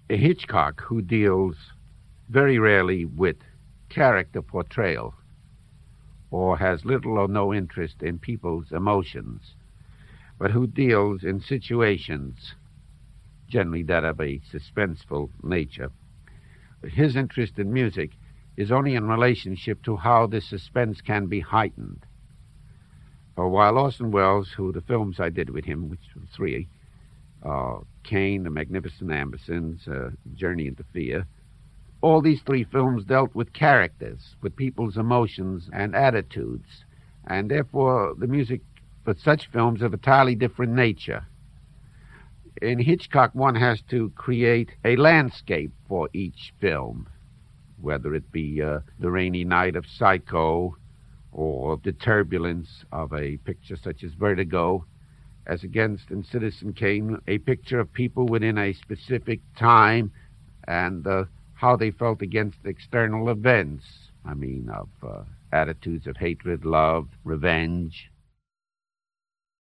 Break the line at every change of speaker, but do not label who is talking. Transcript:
Hitchcock, who deals very rarely with character portrayal or has little or no interest in people's emotions, but who deals in situations generally that of a suspenseful nature. His interest in music is only in relationship to how the suspense can be heightened. While Orson Welles, who the films I did with him, which were three, Cain, The Magnificent Ambersons, Journey into Fear, all these three films dealt with characters, with people's emotions and attitudes, and therefore the music for such films of a entirely different nature. In Hitchcock, one has to create a landscape for each film, whether it be the rainy night of Psycho or the turbulence of a picture such as Vertigo, as against in Citizen Kane, a picture of people within a specific time and how they felt against external events. I mean, of attitudes of hatred, love, revenge.